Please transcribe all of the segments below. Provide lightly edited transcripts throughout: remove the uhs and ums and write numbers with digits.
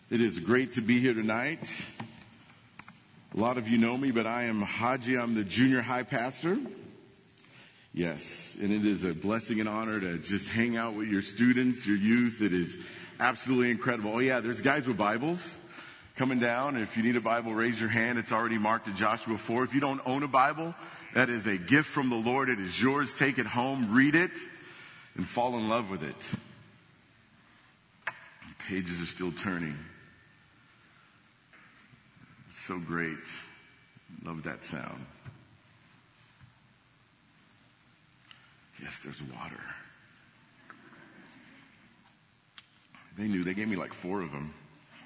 It is great to be here tonight. A lot of you know me, but I am Haji. I'm the junior high pastor. Yes, and it is a blessing and honor to just hang out with your students, your youth. It is absolutely incredible. Oh yeah, there's guys with Bibles coming down. If you need a Bible, raise your hand. It's already marked to Joshua 4. If you don't own a Bible, that is a gift from the Lord. It is yours. Take it home, read it, and fall in love with it. The pages are still turning. So great. Love that sound. Yes, there's water. They knew. They gave me like 4 of them.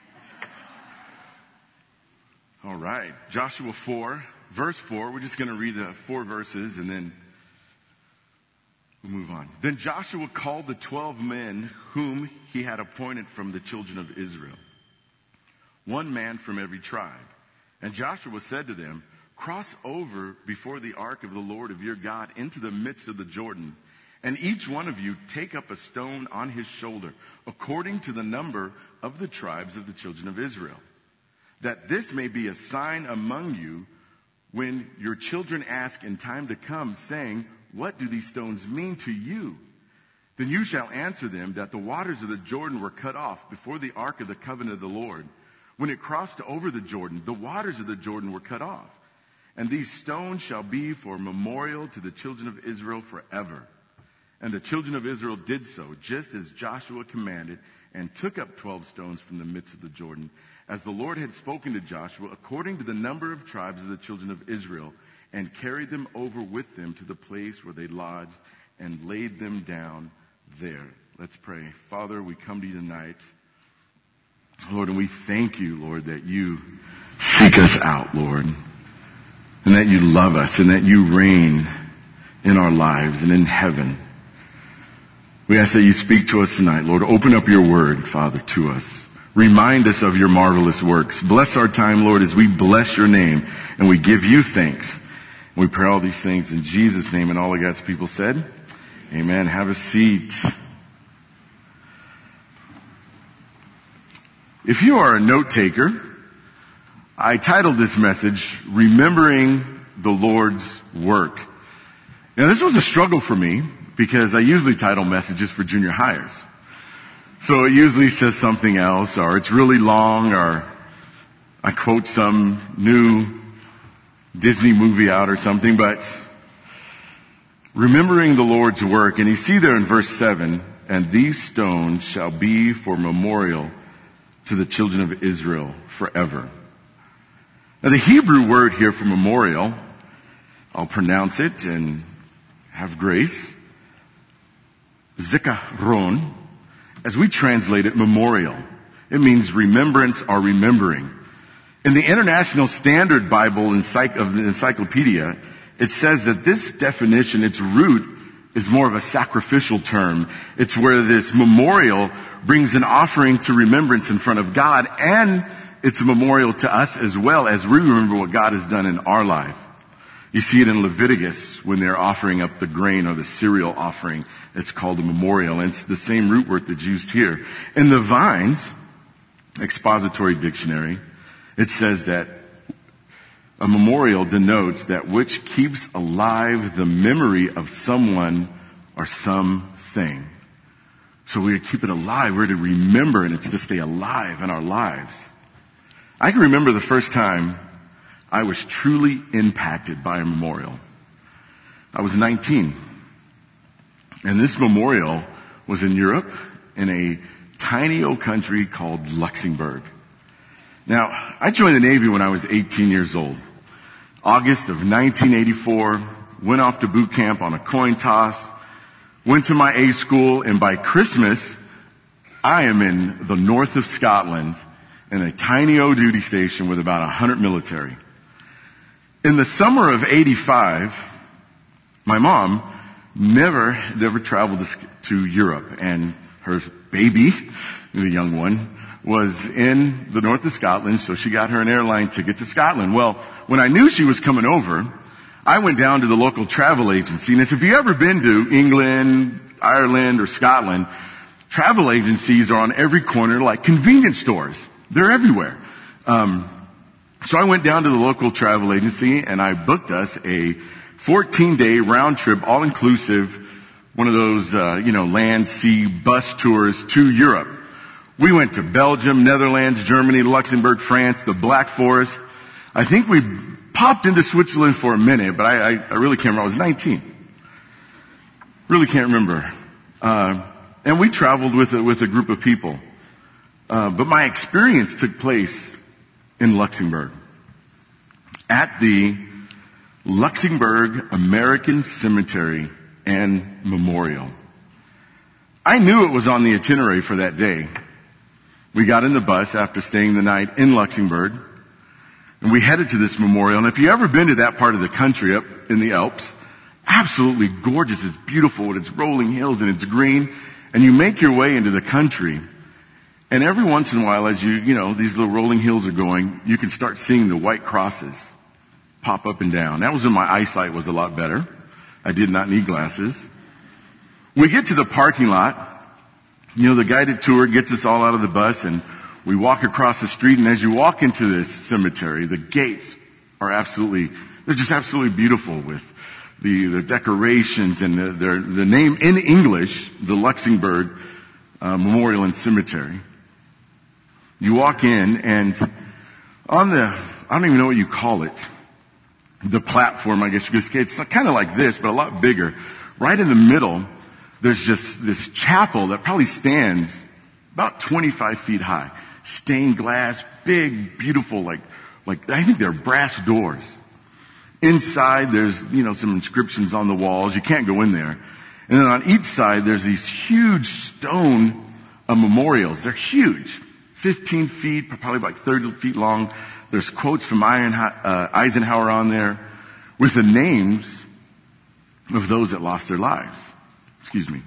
All right. Joshua 4, verse 4. We're just going to read the 4 verses and then we'll move on. Then Joshua called the 12 men whom he had appointed from the children of Israel, 1 man from every tribe. And Joshua said to them, "Cross over before the ark of the Lord of your God into the midst of the Jordan, and each one of you take up a stone on his shoulder, according to the number of the tribes of the children of Israel, that this may be a sign among you when your children ask in time to come, saying, 'What do these stones mean to you?' Then you shall answer them that the waters of the Jordan were cut off before the ark of the covenant of the Lord. When it crossed over the Jordan, the waters of the Jordan were cut off. And these stones shall be for memorial to the children of Israel forever." And the children of Israel did so, just as Joshua commanded, and took up 12 stones from the midst of the Jordan, as the Lord had spoken to Joshua, according to the number of tribes of the children of Israel, and carried them over with them to the place where they lodged, and laid them down there. Let's pray. Father, we come to you tonight, Lord, and we thank you, Lord, that you seek us out, Lord, and that you love us, and that you reign in our lives and in heaven. We ask that you speak to us tonight, Lord. Open up your word, Father, to us. Remind us of your marvelous works. Bless our time, Lord, as we bless your name, and we give you thanks. We pray all these things in Jesus' name, and all of God's people said, amen. Have a seat. If you are a note taker, I titled this message, "Remembering the Lord's Work." Now, this was a struggle for me because I usually title messages for junior hires. So it usually says something else, or it's really long, or I quote some new Disney movie out or something, but remembering the Lord's work. And you see there in verse 7, "And these stones shall be for memorial to the children of Israel forever." Now the Hebrew word here for memorial, I'll pronounce it and have grace, zikaron. As we translate it, memorial. It means remembrance or remembering. In the International Standard Bible of the Encyclopedia, it says that this definition, its root, is more of a sacrificial term. It's where this memorial brings an offering to remembrance in front of God, and it's a memorial to us as well as we remember what God has done in our life. You see it in Leviticus when they're offering up the grain or the cereal offering. It's called a memorial, and it's the same root word that's used here. In the Vines Expository Dictionary, it says that a memorial denotes that which keeps alive the memory of someone or something. So we're to keep it alive. We're to remember, and it's to stay alive in our lives. I can remember the first time I was truly impacted by a memorial. I was 19. And this memorial was in Europe, in a tiny old country called Luxembourg. Now, I joined the Navy when I was 18 years old. August of 1984, went off to boot camp on a coin toss, went to my A school, and by Christmas, I am in the north of Scotland in a tiny old duty station with about 100 military. In the summer of 85, my mom never traveled to Europe, and her baby, the young one, was in the north of Scotland, so she got her an airline ticket to Scotland. Well, when I knew she was coming over, I went down to the local travel agency, and I said, "Have you ever been to England, Ireland, or Scotland? Travel agencies are on every corner like convenience stores. They're everywhere. So I went down to the local travel agency and I booked us a 14-day round trip, all-inclusive, one of those, land, sea, bus tours to Europe. We went to Belgium, Netherlands, Germany, Luxembourg, France, the Black Forest. I think we popped into Switzerland for a minute, but I really can't remember. I was 19. Really can't remember. And we traveled with a group of people. But my experience took place in Luxembourg at the Luxembourg American Cemetery and Memorial. I knew it was on the itinerary for that day. We got in the bus after staying the night in Luxembourg, and we headed to this memorial. And if you've ever been to that part of the country up in the Alps, absolutely gorgeous. It's beautiful with its rolling hills and it's green. And you make your way into the country. And every once in a while, as these little rolling hills are going, you can start seeing the white crosses pop up and down. That was when my eyesight was a lot better. I did not need glasses. We get to the parking lot. The guided tour gets us all out of the bus and we walk across the street. And as you walk into this cemetery, the gates are they're just absolutely beautiful with the decorations and the name in English, the Luxembourg Memorial and Cemetery. You walk in and on I don't even know what you call it, the platform, I guess you could say, it's kind of like this, but a lot bigger. Right in the middle, there's just this chapel that probably stands about 25 feet high. Stained glass, big, beautiful, like I think they're brass doors. Inside, there's, some inscriptions on the walls. You can't go in there. And then on each side, there's these huge stone memorials. They're huge. 15 feet, probably like 30 feet long. There's quotes from Eisenhower on there with the names of those that lost their lives. Excuse me.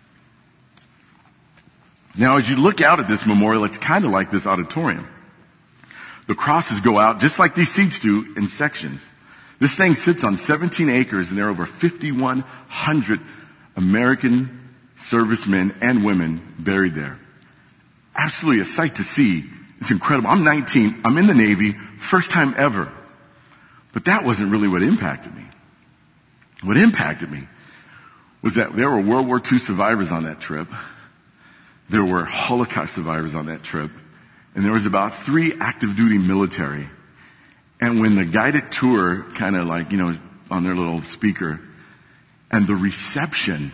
Now, as you look out at this memorial, it's kind of like this auditorium. The crosses go out just like these seats do in sections. This thing sits on 17 acres and there are over 5,100 American servicemen and women buried there. Absolutely a sight to see. It's incredible. I'm 19. I'm in the Navy. First time ever. But that wasn't really what impacted me. What impacted me was that there were World War II survivors on that trip. There were Holocaust survivors on that trip. And there was about 3 active duty military. And when the guided tour kind of on their little speaker and the reception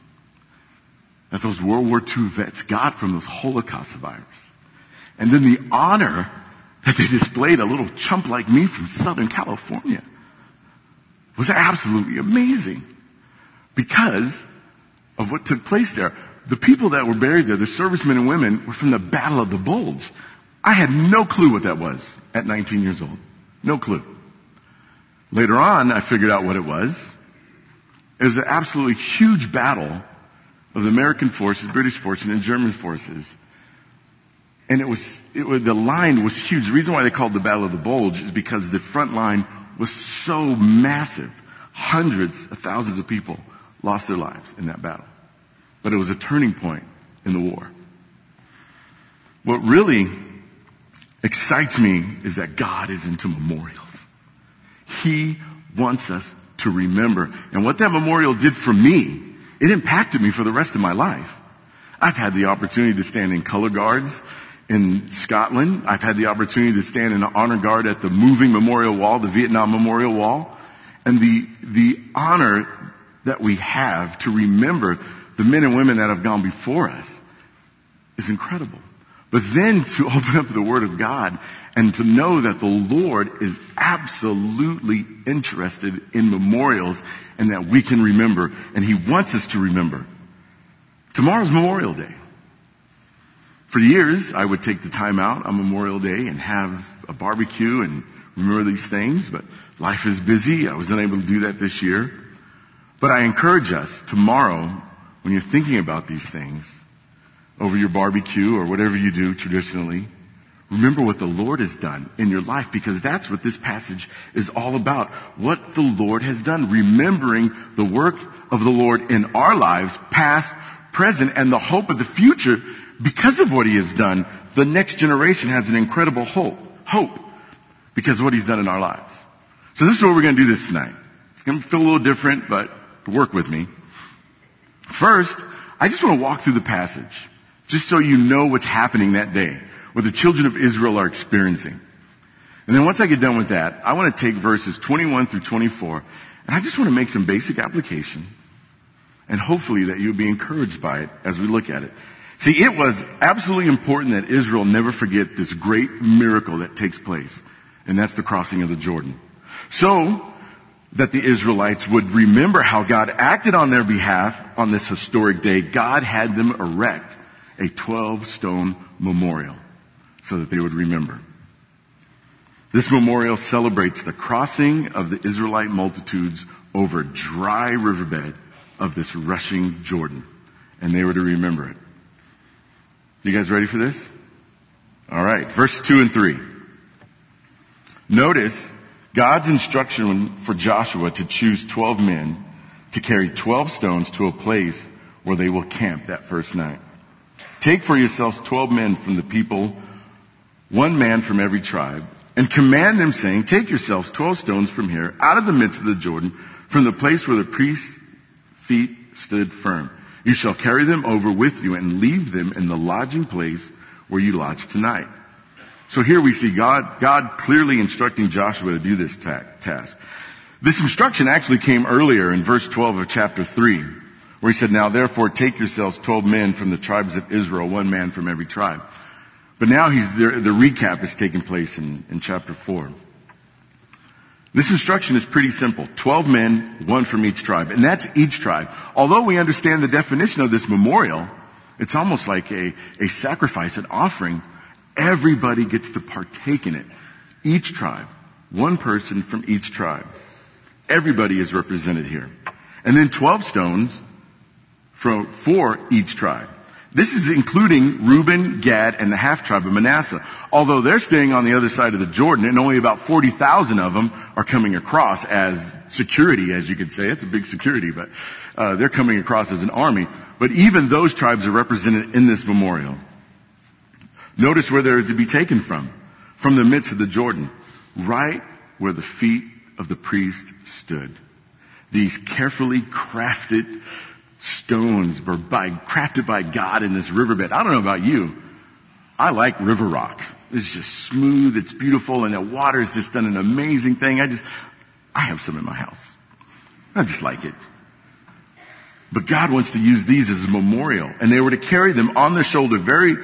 that those World War II vets got from those Holocaust survivors. And then the honor that they displayed a little chump like me from Southern California was absolutely amazing because of what took place there. The people that were buried there, the servicemen and women, were from the Battle of the Bulge. I had no clue what that was at 19 years old. No clue. Later on, I figured out what it was. It was an absolutely huge battle of the American forces, British forces, and German forces. And the line was huge. The reason why they called the Battle of the Bulge is because the front line was so massive. Hundreds of thousands of people lost their lives in that battle. But it was a turning point in the war. What really excites me is that God is into memorials. He wants us to remember. And what that memorial did for me, it impacted me for the rest of my life. I've had the opportunity to stand in color guards in Scotland. I've had the opportunity to stand in an honor guard at the moving memorial wall, the Vietnam Memorial Wall. And the honor that we have to remember the men and women that have gone before us is incredible. But then to open up the Word of God and to know that the Lord is absolutely interested in memorials and that we can remember, and He wants us to remember. Tomorrow's Memorial Day. For years, I would take the time out on Memorial Day and have a barbecue and remember these things, but life is busy. I was unable to do that this year. But I encourage us tomorrow, when you're thinking about these things, over your barbecue or whatever you do traditionally, remember what the Lord has done in your life, because that's what this passage is all about. What the Lord has done. Remembering the work of the Lord in our lives, past, present, and the hope of the future, because of what he has done, the next generation has an incredible hope because of what he's done in our lives. So this is what we're going to do this tonight. It's going to feel a little different, but work with me. First, I just want to walk through the passage, just so you know what's happening that day, what the children of Israel are experiencing. And then once I get done with that, I want to take verses 21 through 24, and I just want to make some basic application, and hopefully that you'll be encouraged by it as we look at it. See, it was absolutely important that Israel never forget this great miracle that takes place, and that's the crossing of the Jordan. So that the Israelites would remember how God acted on their behalf on this historic day, God had them erect a 12-stone memorial so that they would remember. This memorial celebrates the crossing of the Israelite multitudes over dry riverbed of this rushing Jordan, and they were to remember it. You guys ready for this? All right, verse 2 and 3. Notice God's instruction for Joshua to choose 12 men to carry 12 stones to a place where they will camp that first night. Take for yourselves 12 men from the people, one man from every tribe, and command them, saying, take yourselves 12 stones from here, out of the midst of the Jordan, from the place where the priest's feet stood firm. You shall carry them over with you and leave them in the lodging place where you lodge tonight. So here we see God clearly instructing Joshua to do this task. This instruction actually came earlier in verse 12 of chapter 3, where he said, now therefore take yourselves 12 men from the tribes of Israel, one man from every tribe. But now the recap is taking place in chapter 4. This instruction is pretty simple. 12 men, one from each tribe. And that's each tribe. Although we understand the definition of this memorial, it's almost like a sacrifice, an offering. Everybody gets to partake in it. Each tribe. One person from each tribe. Everybody is represented here. And then 12 stones for each tribe. This is including Reuben, Gad, and the half-tribe of Manasseh. Although they're staying on the other side of the Jordan, and only about 40,000 of them are coming across as security, as you could say. It's a big security, but they're coming across as an army. But even those tribes are represented in this memorial. Notice where they're to be taken from the midst of the Jordan, right where the feet of the priest stood. These carefully crafted stones were crafted by God in this riverbed. I don't know about you. I like river rock. It's just smooth, it's beautiful, and the water has just done an amazing thing. I have some in my house. I just like it. But God wants to use these as a memorial, and they were to carry them on their shoulder,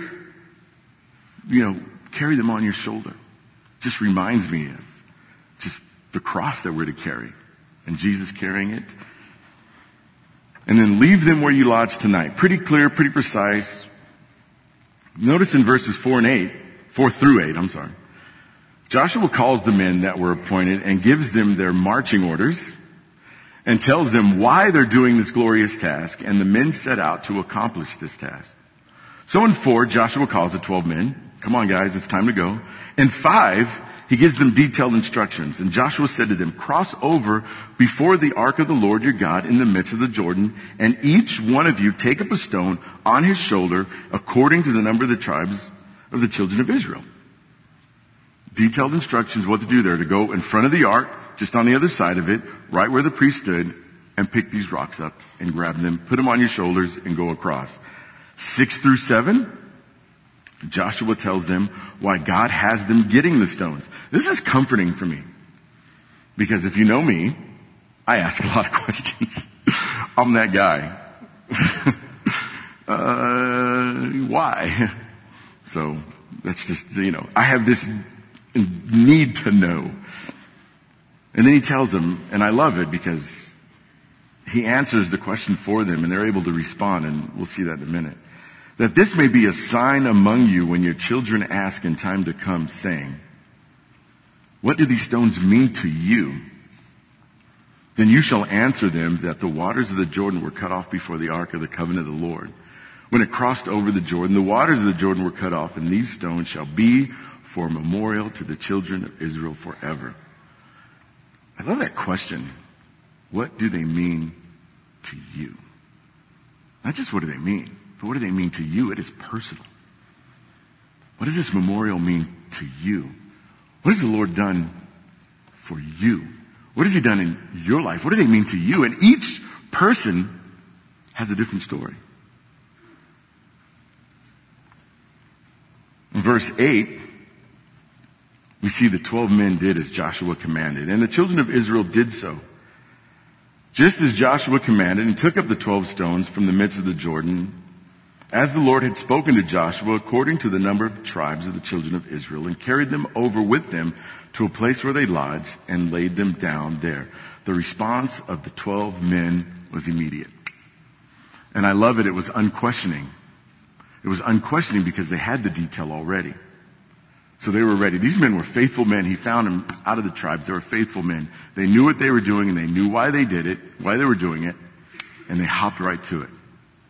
carry them on your shoulder. Just reminds me of just the cross that we're to carry, and Jesus carrying it. And then leave them where you lodge tonight. Pretty clear, pretty precise. Notice in verses 4 through 8, Joshua calls the men that were appointed and gives them their marching orders and tells them why they're doing this glorious task, and the men set out to accomplish this task. So in 4, Joshua calls the 12 men. Come on, guys, it's time to go. In 5, he gives them detailed instructions. And Joshua said to them, cross over before the ark of the Lord your God in the midst of the Jordan, and each one of you take up a stone on his shoulder according to the number of the tribes of the children of Israel. Detailed instructions what to do there, to go in front of the ark, just on the other side of it, right where the priest stood, and pick these rocks up and grab them, put them on your shoulders, and go across. 6 through 7, Joshua tells them why God has them getting the stones. This is comforting for me. Because if you know me, I ask a lot of questions. I'm that guy. Why? So that's just, I have this need to know. And then he tells them, and I love it because he answers the question for them and they're able to respond, and we'll see that in a minute. That this may be a sign among you when your children ask in time to come, saying, what do these stones mean to you? Then you shall answer them that the waters of the Jordan were cut off before the ark of the covenant of the Lord. When it crossed over the Jordan, the waters of the Jordan were cut off, and these stones shall be for a memorial to the children of Israel forever. I love that question. What do they mean to you? Not just what do they mean. but what do they mean to you? It is personal. What does this memorial mean to you? What has the Lord done for you? What has he done in your life? What do they mean to you? And each person has a different story. In verse 8, we see the 12 men did as Joshua commanded, and the children of Israel did so. Just as Joshua commanded, and took up the 12 stones from the midst of the Jordan, as the Lord had spoken to Joshua, according to the number of tribes of the children of Israel, and carried them over with them to a place where they lodged, and laid them down there. The response of the 12 men was immediate. And I love it. It was unquestioning. It was unquestioning because they had the detail already. So they were ready. These men were faithful men. He found them out of the tribes. They were faithful men. They knew what they were doing, and they knew why they did it, why they were doing it, and they hopped right to it.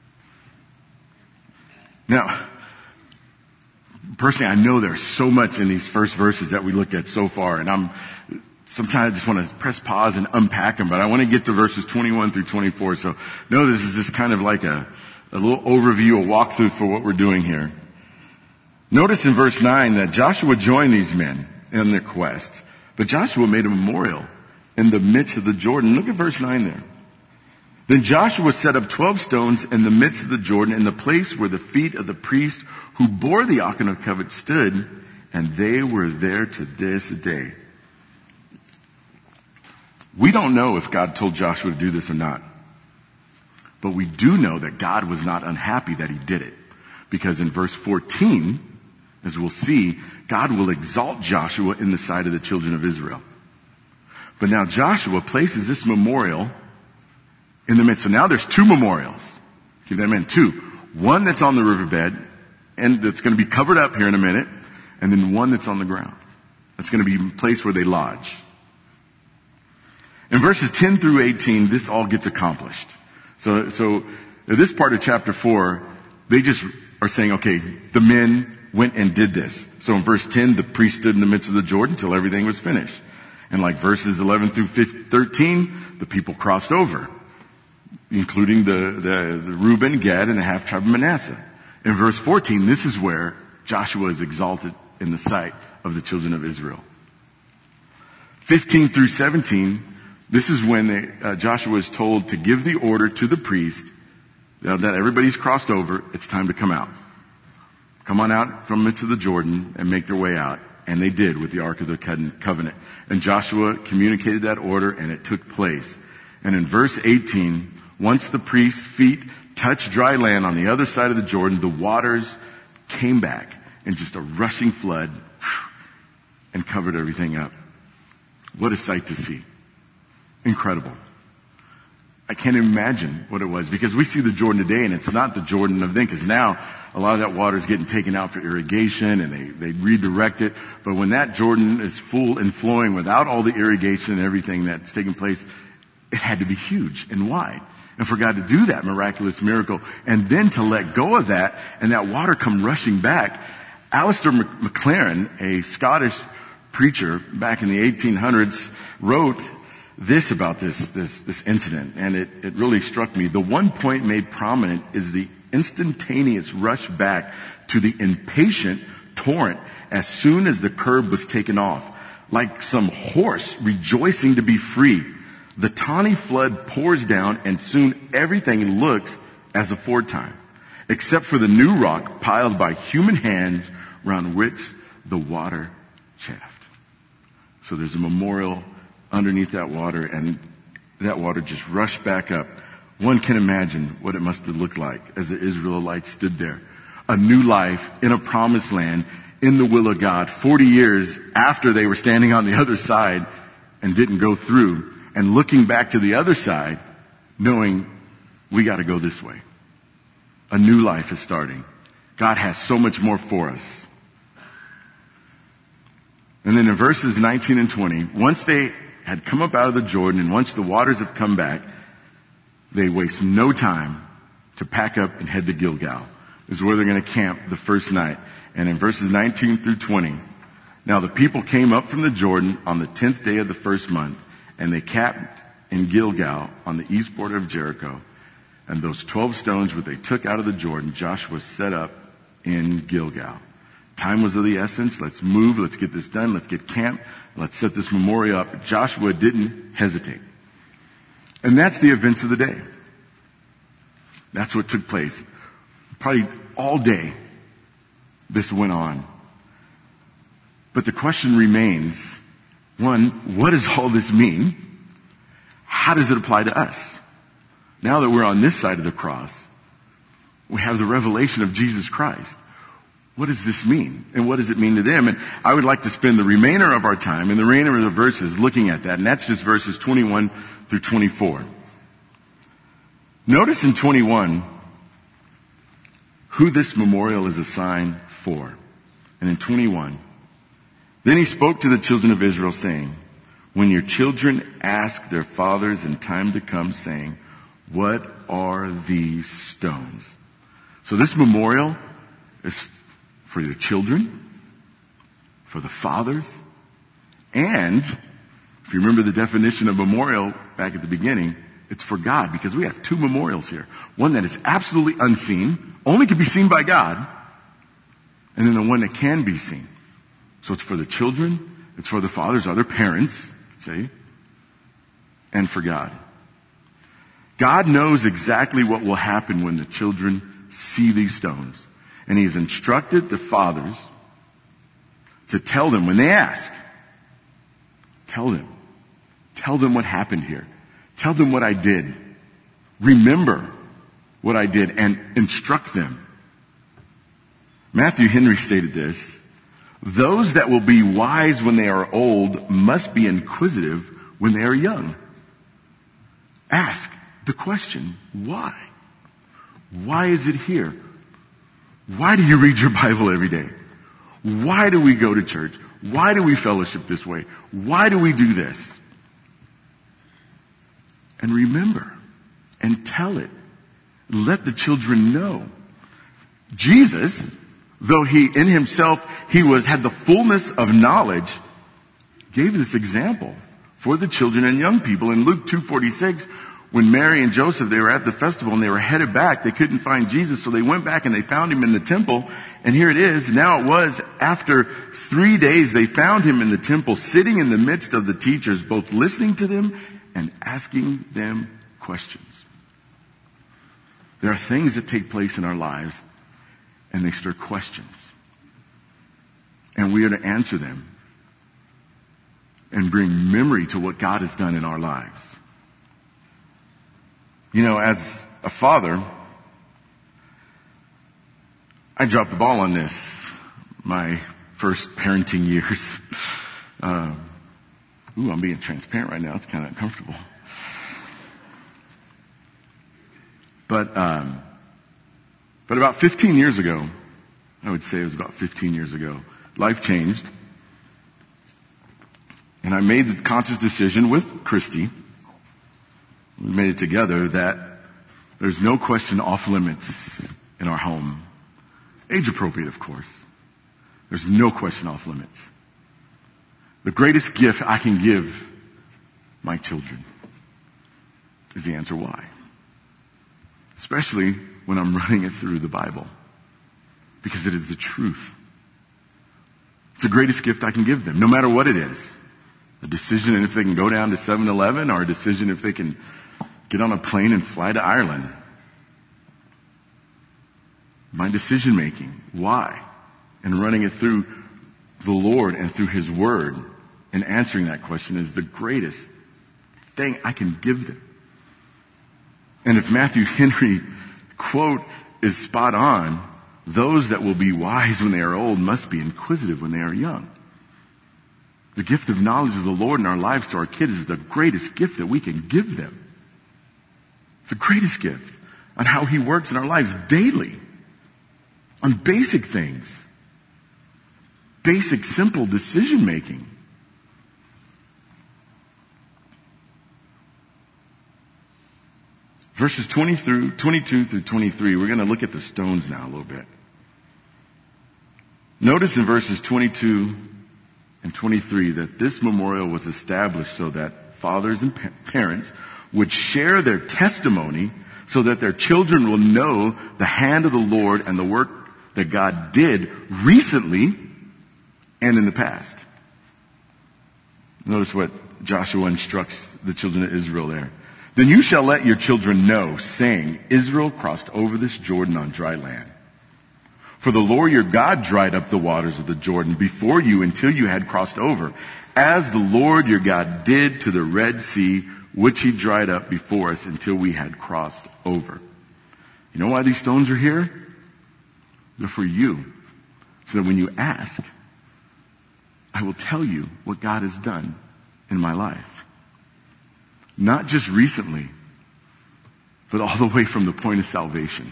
Now, personally, I know there's so much in these first verses that we looked at so far, and sometimes I just want to press pause and unpack them, but I want to get to verses 21 through 24. So, no, this is just kind of like a little overview, a walkthrough for what we're doing here. Notice in verse 9 that Joshua joined these men in their quest, but Joshua made a memorial in the midst of the Jordan. Look at verse 9 there. Then Joshua set up 12 stones in the midst of the Jordan, in the place where the feet of the priest who bore the Ark of the Covenant stood, and they were there to this day. We don't know if God told Joshua to do this or not, but we do know that God was not unhappy that he did it, because in verse 14, as we'll see, God will exalt Joshua in the sight of the children of Israel. But now Joshua places this memorial in the midst. So now there's two memorials. Keep that in mind, two. One that's on the riverbed, and that's going to be covered up here in a minute, and then one that's on the ground. That's going to be a place where they lodge. In verses 10 through 18, this all gets accomplished. So this part of chapter 4, they just are saying, okay, the men went and did this. So in verse 10, the priest stood in the midst of the Jordan until everything was finished. And like verses 11 through 13, the people crossed over, including the Reuben, Gad, and the half tribe of Manasseh. In verse 14, this is where Joshua is exalted in the sight of the children of Israel. 15 through 17, this is when Joshua is told to give the order to the priest that everybody's crossed over, it's time to come out. Come on out from the midst of the Jordan and make their way out. And they did with the Ark of the Covenant. And Joshua communicated that order, and it took place. And in verse 18, once the priest's feet touched dry land on the other side of the Jordan, the waters came back in just a rushing flood and covered everything up. What a sight to see. Incredible. I can't imagine what it was, because we see the Jordan today, and it's not the Jordan of then, because now a lot of that water is getting taken out for irrigation, and they redirect it. But when that Jordan is full and flowing without all the irrigation and everything that's taking place, it had to be huge and wide. And for God to do that miraculous miracle, and then to let go of that, and that water come rushing back. Alistair MacLaren, a Scottish preacher back in the 1800s, wrote this about this incident, and it really struck me. The one point made prominent is the instantaneous rush back to the impatient torrent as soon as the curb was taken off. Like some horse rejoicing to be free, the tawny flood pours down, and soon everything looks as aforetime, except for the new rock piled by human hands round which the water chafed. So there's a memorial underneath that water, and that water just rushed back up. One can imagine what it must have looked like as the Israelites stood there. A new life in a promised land, in the will of God, 40 years after they were standing on the other side and didn't go through, and looking back to the other side, knowing we got to go this way. A new life is starting. God has so much more for us. And then in verses 19 and 20, once they had come up out of the Jordan, and once the waters have come back, they waste no time to pack up and head to Gilgal. This is where they're going to camp the first night. And in verses 19 through 20, now the people came up from the Jordan on the 10th day of the first month, and they camped in Gilgal on the east border of Jericho. And those 12 stones which they took out of the Jordan, Joshua set up in Gilgal. Time was of the essence. Let's move. Let's get this done. Let's get camp. Let's set this memorial up. Joshua didn't hesitate. And that's the events of the day. That's what took place. Probably all day this went on. But the question remains, one, what does all this mean? How does it apply to us? Now that we're on this side of the cross, we have the revelation of Jesus Christ. What does this mean? And what does it mean to them? And I would like to spend the remainder of our time and the remainder of the verses looking at that. And that's just verses 21 through 24. Notice in 21 who this memorial is a sign for. And in 21, then he spoke to the children of Israel, saying, when your children ask their fathers in time to come, saying, what are these stones? So this memorial is for your children, for the fathers, and if you remember the definition of memorial back at the beginning, it's for God, because we have two memorials here. One that is absolutely unseen, only can be seen by God, and then the one that can be seen. So it's for the children, it's for the fathers, other parents, say, and for God. God knows exactly what will happen when the children see these stones. And he's instructed the fathers to tell them when they ask, tell them what happened here. Tell them what I did. Remember what I did and instruct them. Matthew Henry stated this, those that will be wise when they are old must be inquisitive when they are young. Ask the question, why? Why is it here? Why do you read your Bible every day? Why do we go to church? Why do we fellowship this way? Why do we do this? And remember and tell it. Let the children know. Jesus, though he in himself, had the fullness of knowledge, gave this example for the children and young people. In Luke 2:46, when Mary and Joseph, they were at the festival and they were headed back, they couldn't find Jesus, so they went back and they found him in the temple. And here it is. Now it was after 3 days they found him in the temple, sitting in the midst of the teachers, both listening to them and asking them questions. There are things that take place in our lives and they stir questions. And we are to answer them and bring memory to what God has done in our lives. You know, as a father, I dropped the ball on this my first parenting years. I'm being transparent right now. It's kind of uncomfortable. But about 15 years ago, I would say it was about 15 years ago, life changed. And I made the conscious decision with Christy, we made it together, that there's no question off limits in our home. Age appropriate, of course. There's no question off limits. The greatest gift I can give my children is the answer why. Especially when I'm running it through the Bible. Because it is the truth. It's the greatest gift I can give them, no matter what it is. A decision if they can go down to 7-Eleven, or a decision if they can get on a plane and fly to Ireland. My decision making, why? And running it through the Lord and through His Word and answering that question is the greatest thing I can give them. And if Matthew Henry quote is spot on, those that will be wise when they are old must be inquisitive when they are young. The gift of knowledge of the Lord in our lives to our kids is the greatest gift that we can give them. The greatest gift on how He works in our lives daily. On basic things. Basic, simple decision making. Verses 22 through 23, we're going to look at the stones now a little bit. Notice in verses 22 and 23 that this memorial was established so that fathers and parents would share their testimony so that their children will know the hand of the Lord and the work that God did recently and in the past. Notice what Joshua instructs the children of Israel there. Then you shall let your children know, saying, Israel crossed over this Jordan on dry land. For the Lord your God dried up the waters of the Jordan before you until you had crossed over, as the Lord your God did to the Red Sea, which he dried up before us until we had crossed over. You know why these stones are here? They're for you. So that when you ask, I will tell you what God has done in my life. Not just recently, but all the way from the point of salvation.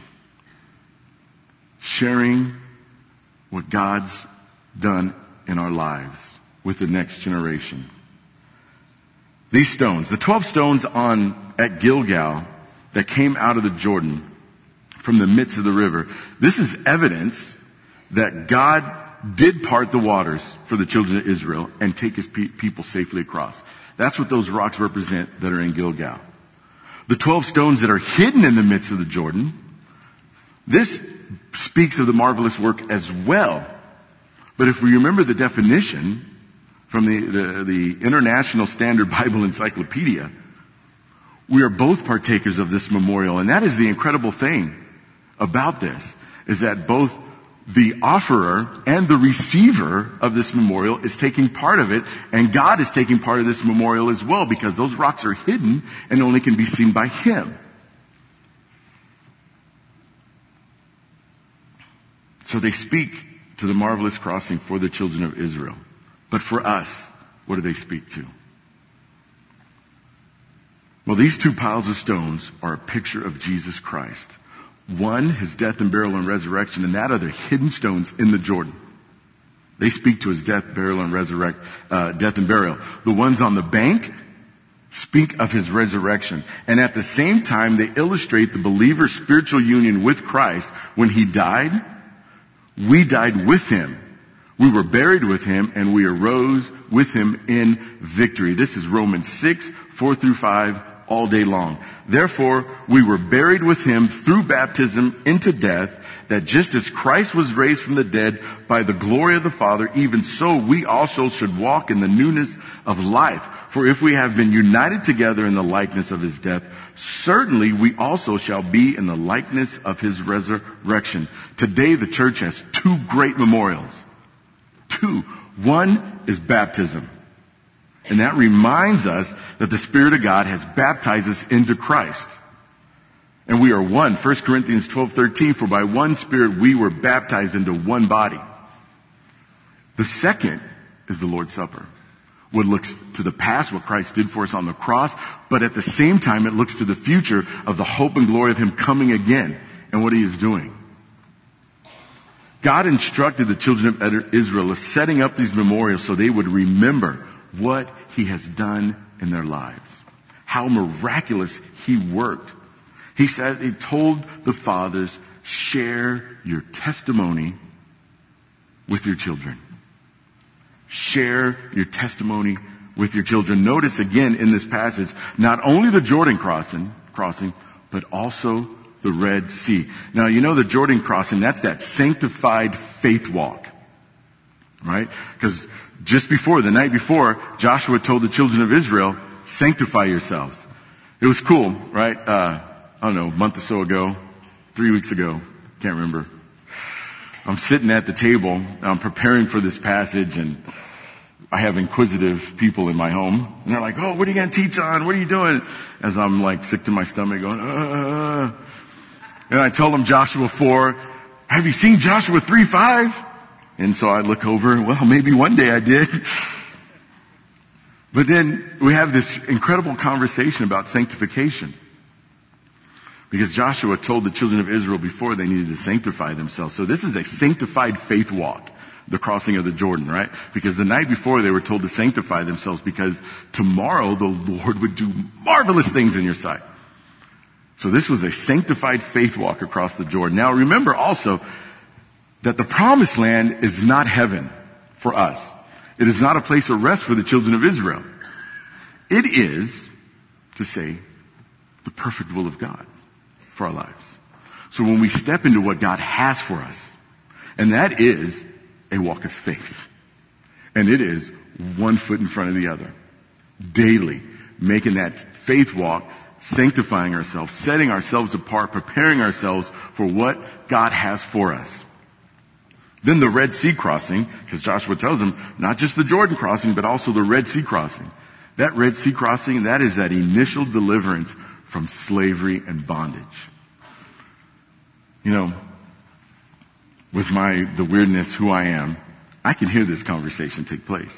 Sharing what God's done in our lives with the next generation. These stones, the 12 stones at Gilgal that came out of the Jordan from the midst of the river, this is evidence that God did part the waters for the children of Israel and take his people safely across. That's what those rocks represent that are in Gilgal. The 12 stones that are hidden in the midst of the Jordan, this speaks of the marvelous work as well. But if we remember the definition from the International Standard Bible Encyclopedia, we are both partakers of this memorial. And that is the incredible thing about this, is that both the offerer and the receiver of this memorial is taking part of it, and God is taking part of this memorial as well, because those rocks are hidden and only can be seen by him. So they speak to the marvelous crossing for the children of Israel. But for us, what do they speak to? Well, these two piles of stones are a picture of Jesus Christ. One, his death and burial and resurrection, and that are the hidden stones in the Jordan. They speak to his death, burial, and death and burial. The ones on the bank speak of his resurrection. And at the same time, they illustrate the believer's spiritual union with Christ. When he died, we died with him. We were buried with him, and we arose with him in victory. This is Romans 6, 4 through 5, all day long. Therefore, we were buried with him through baptism into death, that just as Christ was raised from the dead by the glory of the Father, even so we also should walk in the newness of life. For if we have been united together in the likeness of his death, certainly we also shall be in the likeness of his resurrection. Today the church has two great memorials. Two. One is baptism. And that reminds us that the Spirit of God has baptized us into Christ. And we are one. 1 Corinthians 12:13, for by one Spirit we were baptized into one body. The second is the Lord's Supper. What looks to the past, what Christ did for us on the cross, but at the same time it looks to the future of the hope and glory of him coming again and what he is doing. God instructed the children of Israel of setting up these memorials so they would remember what he has done in their lives. How miraculous he worked. He said, he told the fathers, share your testimony with your children. Share your testimony with your children. Notice again in this passage, not only the Jordan crossing, but also the Red Sea. Now, you know the Jordan crossing, that's that sanctified faith walk, right? Because just before, the night before, Joshua told the children of Israel, sanctify yourselves. It was cool, right? I don't know, a month or so ago, 3 weeks ago, can't remember. I'm sitting at the table, I'm preparing for this passage, and I have inquisitive people in my home. And they're like, oh, what are you going to teach on? What are you doing? As I'm like sick to my stomach going, And I told them Joshua 4, have you seen Joshua 3:5? And so I look over, well, maybe one day I did. But then we have this incredible conversation about sanctification. Because Joshua told the children of Israel before they needed to sanctify themselves. So this is a sanctified faith walk, the crossing of the Jordan, right? Because the night before they were told to sanctify themselves because tomorrow the Lord would do marvelous things in your sight. So this was a sanctified faith walk across the Jordan. Now remember also that the promised land is not heaven for us. It is not a place of rest for the children of Israel. It is, to say, the perfect will of God. for our lives. So when we step into what God has for us, and that is a walk of faith, and it is one foot in front of the other, daily making that faith walk, sanctifying ourselves, setting ourselves apart, preparing ourselves for what God has for us. Then the Red Sea crossing, because Joshua tells them, not just the Jordan crossing, but also the Red Sea crossing. That Red Sea crossing, that is that initial deliverance from slavery and bondage. You know, with the weirdness, who I am, I can hear this conversation take place.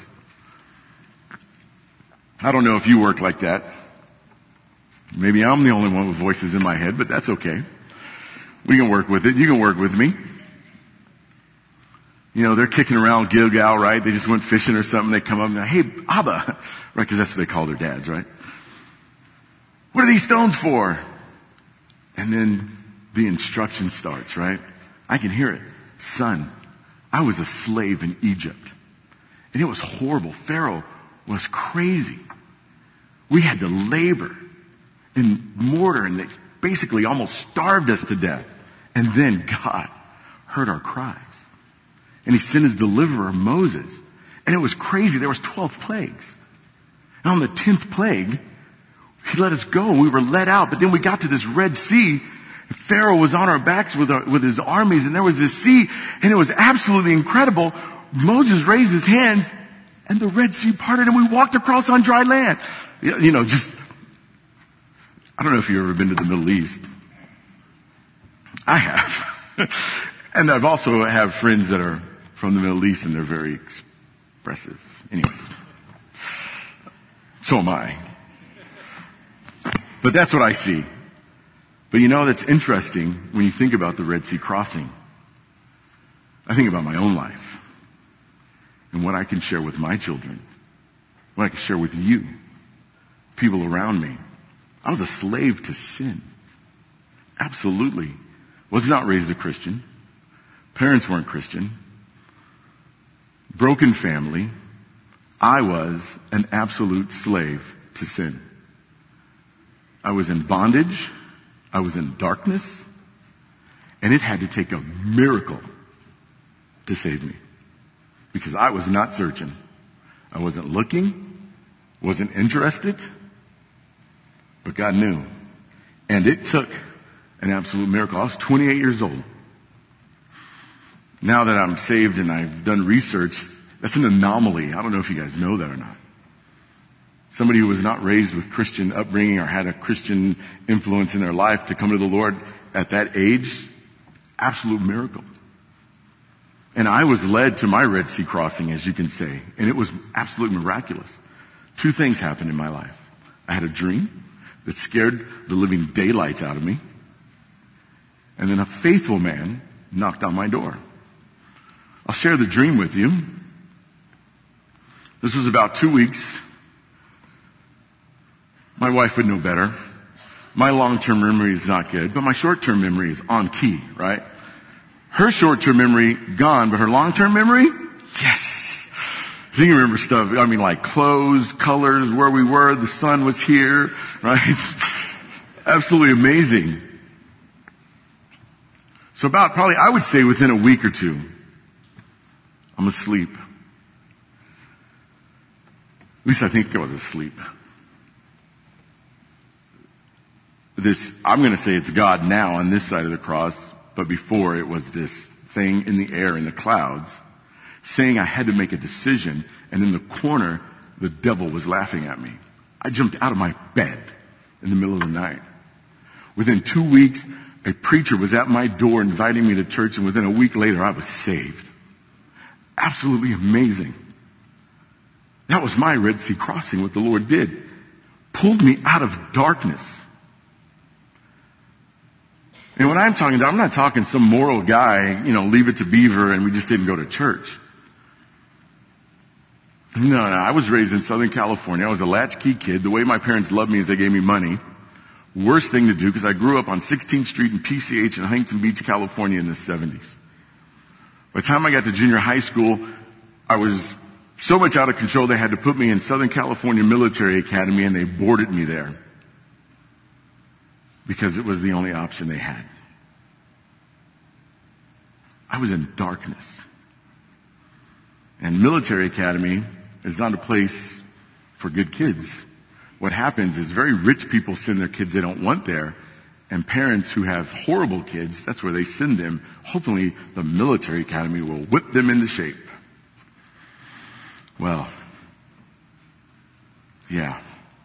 I don't know if you work like that. Maybe I'm the only one with voices in my head, but that's okay. We can work with it. You can work with me. You know, they're kicking around Gilgal, right? They just went fishing or something. They come up and they're, hey, Abba, right? Because that's what they call their dads, right? What are these stones for? And then the instruction starts, right? I can hear it. Son, I was a slave in Egypt. And it was horrible. Pharaoh was crazy. We had to labor in mortar, and they basically almost starved us to death. And then God heard our cries. And he sent his deliverer, Moses. And it was crazy. There was 12 plagues. And on the 10th plague, he let us go. We were let out. But then we got to this Red Sea. Pharaoh was on our backs with his armies. And there was this sea. And it was absolutely incredible. Moses raised his hands. And the Red Sea parted. And we walked across on dry land. You know, I don't know if you've ever been to the Middle East. I have. And I've also have friends that are from the Middle East, and they're very expressive. Anyways. So am I. But that's what I see. But you know, that's interesting when you think about the Red Sea crossing. I think about my own life and what I can share with my children, what I can share with you, people around me. I was a slave to sin. Absolutely. Was not raised a Christian. Parents weren't Christian. Broken family. I was an absolute slave to sin. I was in bondage. I was in darkness. And it had to take a miracle to save me. Because I was not searching. I wasn't looking. Wasn't interested. But God knew. And it took an absolute miracle. I was 28 years old. Now that I'm saved and I've done research, that's an anomaly. I don't know if you guys know that or not. Somebody who was not raised with Christian upbringing or had a Christian influence in their life to come to the Lord at that age, absolute miracle. And I was led to my Red Sea crossing, as you can say, and it was absolutely miraculous. Two things happened in my life. I had a dream that scared the living daylights out of me, and then a faithful man knocked on my door. I'll share the dream with you. This was about 2 weeks. My wife would know better. My long-term memory is not good, but my short-term memory is on key, right? Her short-term memory, gone, but her long-term memory, yes. She can remember stuff, I mean, like clothes, colors, where we were, the sun was here, right? Absolutely amazing. So about probably, I would say within a week or two, I'm asleep. At least I think I was asleep. I'm going to say it's God now on this side of the cross, but before it was this thing in the air, in the clouds, saying I had to make a decision, and in the corner, the devil was laughing at me. I jumped out of my bed in the middle of the night. Within 2 weeks, a preacher was at my door inviting me to church, and within a week later, I was saved. Absolutely amazing. That was my Red Sea crossing, what the Lord did. Pulled me out of darkness. And when I'm talking about, I'm not talking some moral guy, leave it to Beaver and we just didn't go to church. No, I was raised in Southern California. I was a latchkey kid. The way my parents loved me is they gave me money. Worst thing to do, because I grew up on 16th Street in PCH in Huntington Beach, California in the 70s. By the time I got to junior high school, I was so much out of control they had to put me in Southern California Military Academy, and they boarded me there. because it was the only option they had. I was in darkness. And military academy is not a place for good kids. What happens is very rich people send their kids they don't want there, and parents who have horrible kids, that's where they send them. Hopefully the military academy will whip them into shape. Well, yeah.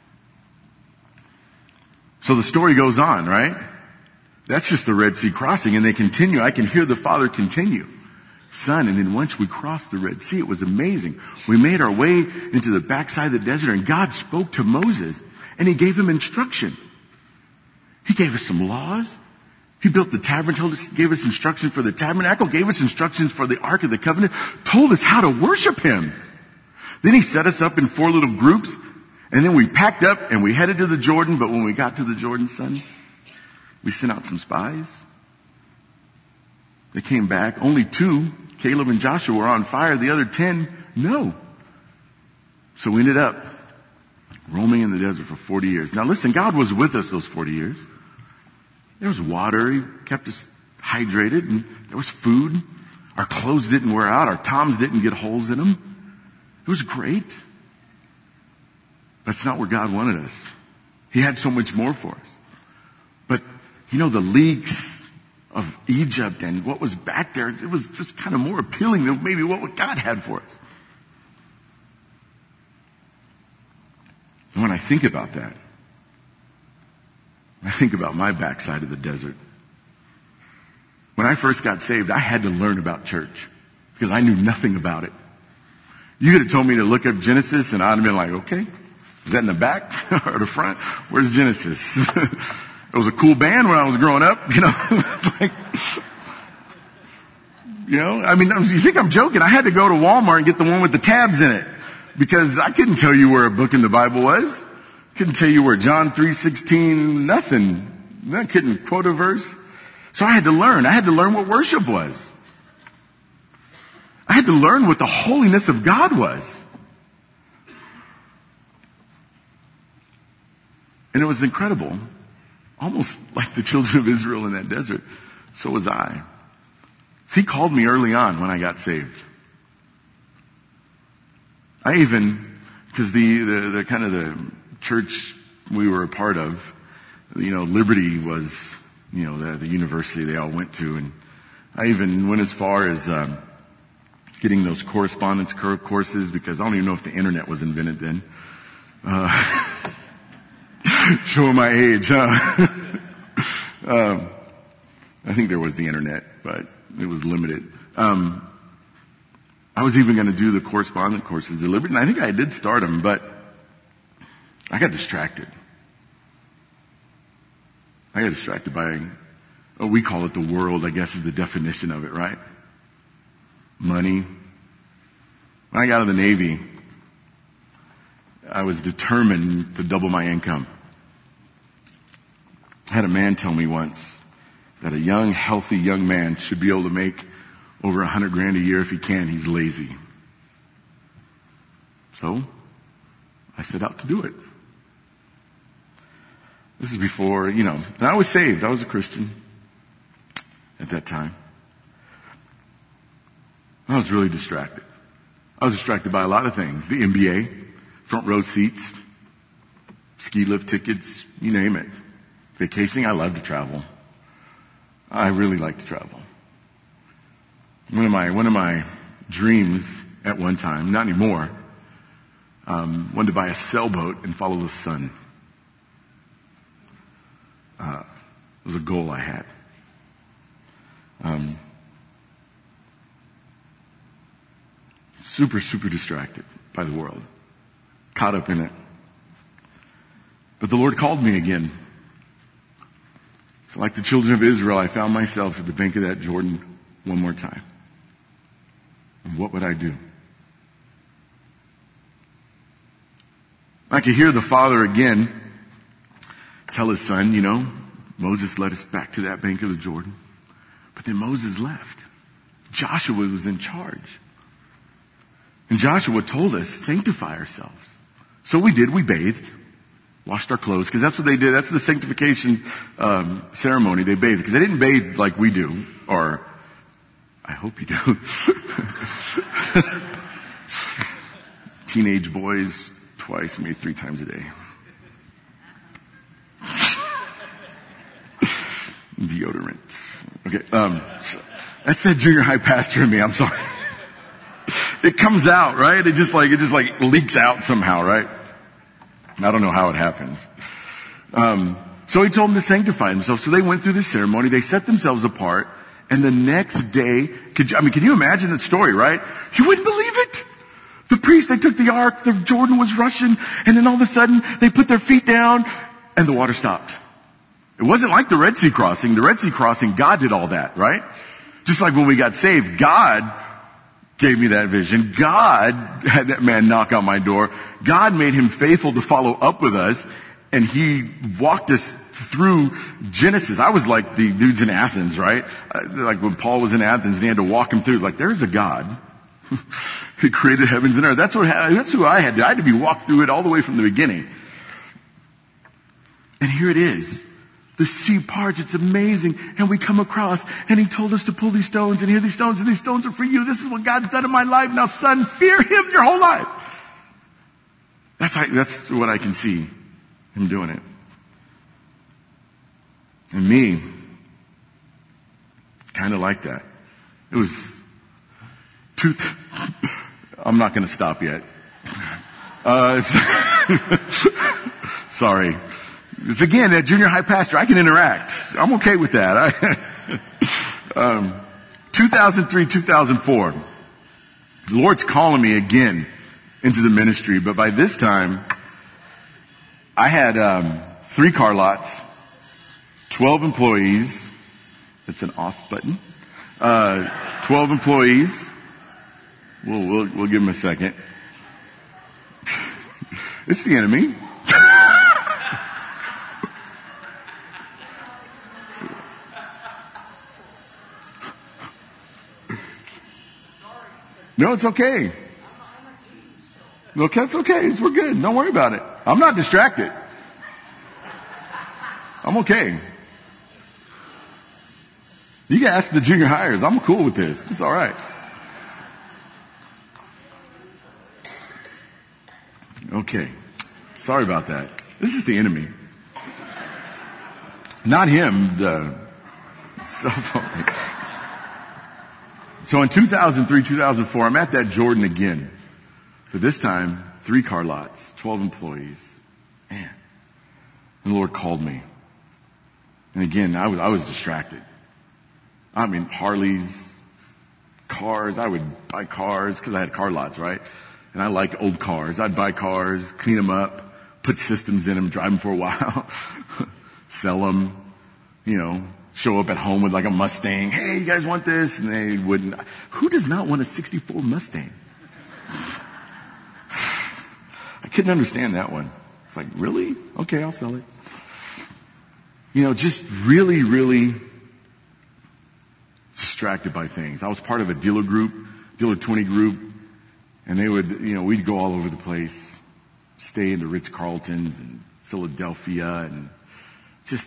So the story goes on, right? That's just the Red Sea crossing, and they continue. I can hear the Father continue. Son, and then once we crossed the Red Sea, it was amazing. We made our way into the backside of the desert, and God spoke to Moses, and he gave him instruction. He gave us some laws. He built the tabernacle, gave us instructions for the tabernacle, gave us instructions for the Ark of the Covenant, told us how to worship him. Then he set us up in 4 little groups, and then we packed up and we headed to the Jordan, but when we got to the Jordan, son, we sent out some spies. They came back. Only 2, Caleb and Joshua, were on fire. The other 10, no. So we ended up roaming in the desert for 40 years. Now listen, God was with us those 40 years. There was water. He kept us hydrated, and there was food. Our clothes didn't wear out. Our toms didn't get holes in them. It was great. That's not where God wanted us. He had so much more for us. But, the leeks of Egypt and what was back there, it was just kind of more appealing than maybe what God had for us. And when I think about that, I think about my backside of the desert. When I first got saved, I had to learn about church because I knew nothing about it. You could have told me to look up Genesis, and I'd have been like, okay, is that in the back or the front? Where's Genesis? It was a cool band when I was growing up, It's like, you think I'm joking? I had to go to Walmart and get the one with the tabs in it because I couldn't tell you where a book in the Bible was. Couldn't tell you where John 3:16, nothing. I couldn't quote a verse. So I had to learn. I had to learn what worship was. I had to learn what the holiness of God was. And it was incredible. Almost like the children of Israel in that desert. So was I. So he called me early on when I got saved. Because the kind of the church we were a part of, Liberty was, the university they all went to. And I even went as far as getting those correspondence courses because I don't even know if the internet was invented then. Showing my age, huh? I think there was the internet, but it was limited. I was even going to do the correspondence courses at Liberty, and I think I did start them, but I got distracted. I got distracted by, we call it the world, I guess is the definition of it, right? Money. When I got out of the Navy, I was determined to double my income. I had a man tell me once that a young, healthy young man should be able to make over $100,000 a year if he can. He's lazy. So I set out to do it. This is before, and I was saved. I was a Christian at that time. I was really distracted. I was distracted by a lot of things. The NBA, front row seats, ski lift tickets, you name it. Vacationing, I love to travel. I really like to travel. One of my dreams at one time, not anymore, wanted to buy a sailboat and follow the sun. It was a goal I had. Super, super distracted by the world. Caught up in it. But the Lord called me again. So like the children of Israel, I found myself at the bank of that Jordan one more time. And what would I do? I could hear the Father again tell his son, Moses led us back to that bank of the Jordan. But then Moses left. Joshua was in charge. And Joshua told us, sanctify ourselves. So we did, we bathed. washed our clothes, because that's what they did. That's the sanctification ceremony. They bathed, because they didn't bathe like we do, or I hope you do. Teenage boys, twice, maybe 3 times a day. Deodorant. Okay, so that's that junior high pastor in me. I'm sorry. It comes out, right? It just like leaks out somehow, right? I don't know how it happens. So he told them to sanctify themselves. So they went through the ceremony. They set themselves apart. And the next day, can you imagine that story, right? You wouldn't believe it. The priests, they took the ark, the Jordan was rushing, and then all of a sudden, they put their feet down, and the water stopped. It wasn't like the Red Sea crossing. The Red Sea crossing, God did all that, right? Just like when we got saved, God gave me that vision. God had that man knock on my door. God made him faithful to follow up with us, and he walked us through Genesis. I was like the dudes in Athens, right? Like when Paul was in Athens, they had to walk him through, like, there's a God who created heavens and earth. That's who I had to. I had to be walked through it all the way from the beginning. And here it is. The sea parts, it's amazing. And we come across, and he told us to pull these stones, and here these stones, and these stones are for you. This is what God's done in my life. Now, son, fear him your whole life. That's what I can see him doing it. And me, kind of like that. It was I'm not going to stop yet. Sorry. It's again, that junior high pastor, I can interact. I'm okay with that. 2003, 2004. The Lord's calling me again into the ministry, but by this time, I had 3 car lots, 12 employees. That's an off button. 12 employees. We'll give them a second. It's the enemy. No, it's okay. No, that's okay. We're good. Don't worry about it. I'm not distracted. I'm okay. You can ask the junior hires. I'm cool with this. It's all right. Okay. Sorry about that. This is the enemy. Not him, the cell phone. So in 2003, 2004, I'm at that Jordan again. But this time, 3 car lots, 12 employees. Man. And the Lord called me. And again, I was distracted. I mean, Harleys, cars. I would buy cars because I had car lots, right? And I liked old cars. I'd buy cars, clean them up, put systems in them, drive them for a while, sell them, show up at home with like a Mustang. Hey, you guys want this? And they wouldn't. Who does not want a 64 Mustang? I couldn't understand that one. It's like, really? Okay, I'll sell it. Just really, really distracted by things. I was part of a dealer 20 group, and they would, we'd go all over the place, stay in the Ritz-Carltons and Philadelphia, and just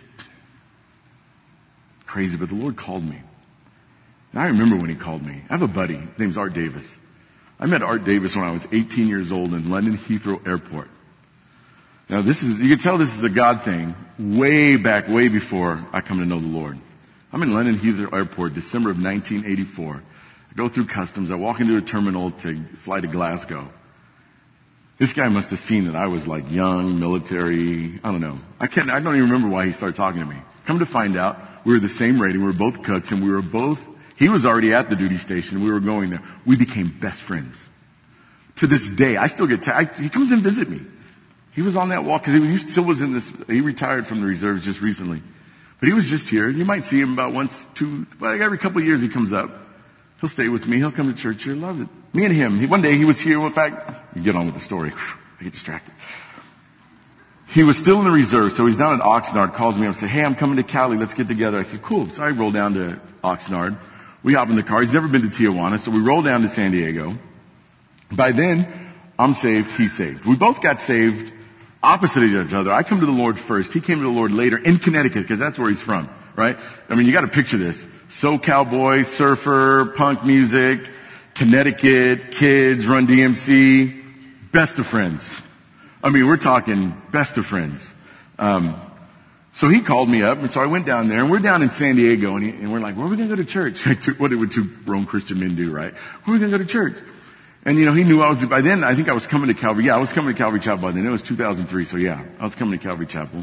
crazy. But the Lord called me. And I remember when he called me. I have a buddy. His name's Art Davis. I met Art Davis when I was 18 years old in London Heathrow Airport. Now you can tell this is a God thing way before I come to know the Lord. I'm in London Heathrow Airport, December of 1984. I go through customs. I walk into a terminal to fly to Glasgow. This guy must have seen that I was like young, military. I don't know. I don't even remember why he started talking to me. Come to find out, we were the same rating. We were both cooks, and he was already at the duty station. We were going there. We became best friends. To this day, I still get he comes and visit me. He was on that walk because he retired from the reserves just recently. But he was just here. You might see him about every couple of years he comes up. He'll stay with me. He'll come to church here. Loves it. Me and him. One day he was here. In fact, you get on with the story. I get distracted. He was still in the reserve, so he's down at Oxnard, calls me up and says, hey, I'm coming to Cali. Let's get together. I said, cool. So I roll down to Oxnard. We hop in the car. He's never been to Tijuana, so we roll down to San Diego. By then, I'm saved. He's saved. We both got saved opposite of each other. I come to the Lord first. He came to the Lord later in Connecticut because that's where he's from, right? I mean, you got to picture this. SoCal boy, surfer, punk music, Connecticut, kids, Run DMC, best of friends. I mean, we're talking best of friends. So he called me up, and so I went down there, and we're down in San Diego, and we're like, where are we going to go to church? What would two grown Christian men do, right? Where are we going to go to church? And, he knew by then, I think I was coming to Calvary. Yeah, I was coming to Calvary Chapel by then. It was 2003, so yeah, I was coming to Calvary Chapel.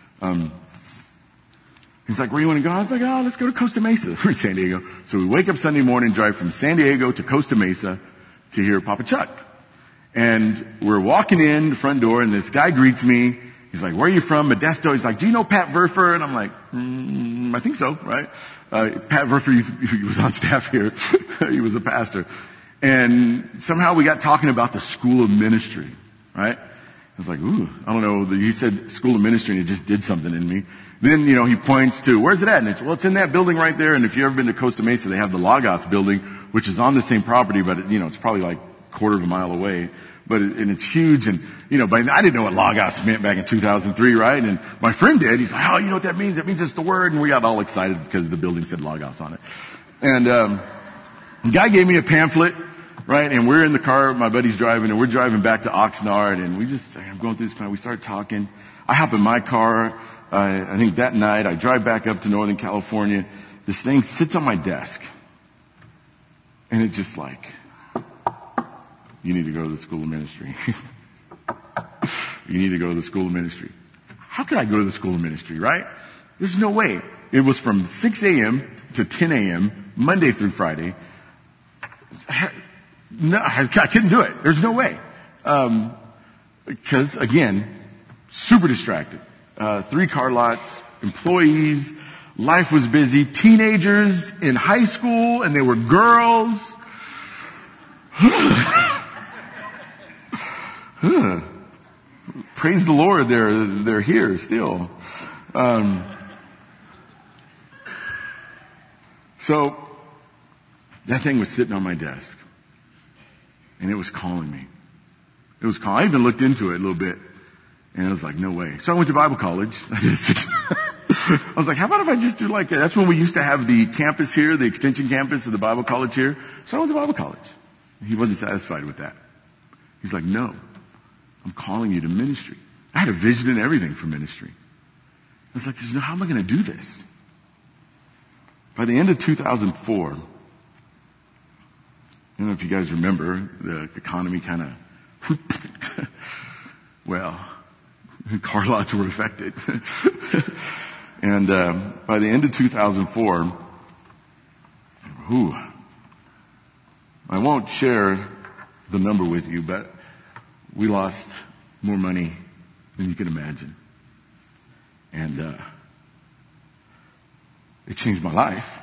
He's like, where do you want to go? I was like, let's go to Costa Mesa. We're in San Diego. So we wake up Sunday morning, drive from San Diego to Costa Mesa to hear Papa Chuck. And we're walking in the front door, and this guy greets me. He's like, where are you from? Modesto. He's like, do you know Pat Verfer? And I'm like, I think so, right? Pat Verfer, he was on staff here. He was a pastor. And somehow we got talking about the School of Ministry, right? I was like, ooh, I don't know. He said School of Ministry, and it just did something in me. Then, he points to, where's it at? And it's in that building right there. And if you've ever been to Costa Mesa, they have the Lagos building, which is on the same property, but it's probably like a quarter of a mile away. But it's huge. And, I didn't know what Lagos meant back in 2003, right? And my friend did. He's like, oh, you know what that means? That means it's the word. And we got all excited because the building said Lagos on it. And, the guy gave me a pamphlet, right? And we're in the car, my buddy's driving, and we're driving back to Oxnard. And I'm going through this car. We start talking. I hop in my car. I think that night I drive back up to Northern California. This thing sits on my desk. And it's just like, you need to go to the School of Ministry. You need to go to the School of Ministry. How could I go to the School of Ministry, right? There's no way. It was from 6 a.m. to 10 a.m., Monday through Friday. No, I couldn't do it. There's no way. Because, again, super distracted. 3 car lots, employees, life was busy, teenagers in high school, and they were girls. Praise the Lord, they're here still. So that thing was sitting on my desk, and it was calling me. I even looked into it a little bit. And I was like, no way. So I went to Bible college. I was like, how about if I just do that's when we used to have the campus here, the extension campus of the Bible college here. So I went to Bible college. He wasn't satisfied with that. He's like, no, I'm calling you to ministry. I had a vision and everything for ministry. I was like, how am I going to do this? By the end of 2004, I don't know if you guys remember, the economy kind of, car lots were affected. And by the end of 2004, I won't share the number with you, but we lost more money than you can imagine. And it changed my life.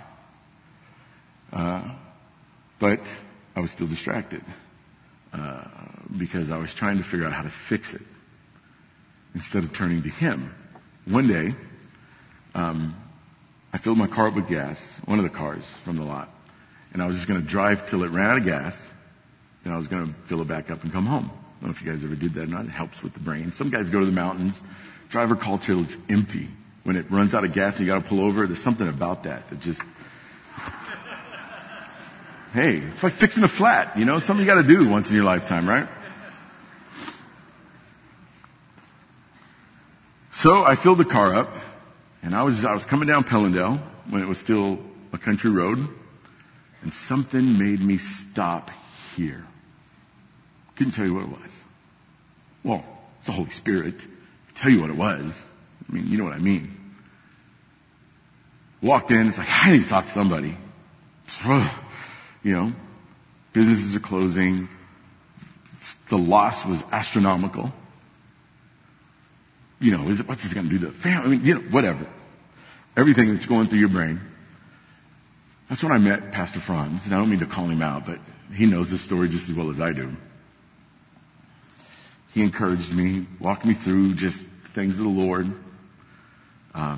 But I was still distracted because I was trying to figure out how to fix it instead of turning to Him. One day, I filled my car up with gas, one of the cars from the lot, and I was just going to drive till it ran out of gas, and I was going to fill it back up and come home. I don't know if you guys ever did that or not. It helps with the brain. Some guys go to the mountains, drive a car till it's empty. When it runs out of gas and you got to pull over, there's something about that just... Hey, it's like fixing a flat, something you got to do once in your lifetime, right? So I filled the car up, and I was coming down Pellendale when it was still a country road, and something made me stop here. Couldn't tell you what it was. Well, it's the Holy Spirit. I'll tell you what it was. I mean, you know what I mean. Walked in, it's like, I need to talk to somebody. Businesses are closing. The loss was astronomical. What's this going to do to the family? I mean, whatever. Everything that's going through your brain. That's when I met Pastor Franz, and I don't mean to call him out, but he knows this story just as well as I do. He encouraged me, walked me through just things of the Lord. I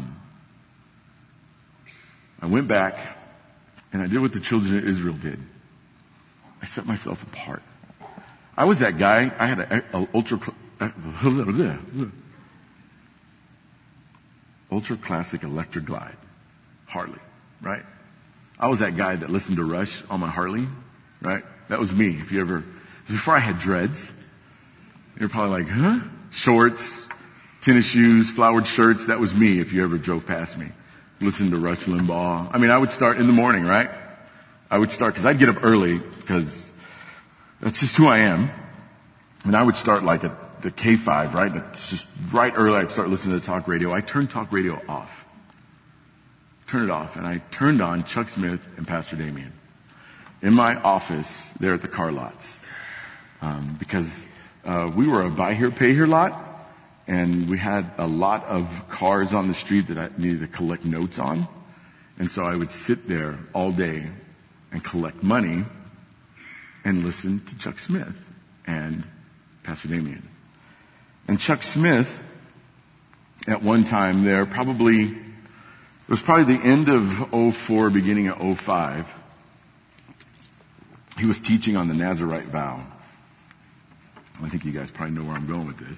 went back, and I did what the children of Israel did. I set myself apart. I was that guy. I had an Ultra Classic Electric Glide. Harley, right? I was that guy that listened to Rush on my Harley, right? That was me. If you ever, before I had dreads, you're probably like, huh? Shorts, tennis shoes, flowered shirts. That was me if you ever drove past me. Listened to Rush Limbaugh. I mean, I would start in the morning, right? I would start, because I'd get up early, because that's just who I am. And I would start like at the K5, right? It's just right early. I'd start listening to talk radio. I turned talk radio off. Turn it off. And I turned on Chuck Smith and Pastor Damien in my office there at the car lots. Because we were a buy here, pay here lot. And we had a lot of cars on the street that I needed to collect notes on. And so I would sit there all day and collect money and listen to Chuck Smith and Pastor Damien. And Chuck Smith, at one time there, it was probably the end of 04, beginning of 05. He was teaching on the Nazirite vow. I think you guys probably know where I'm going with this.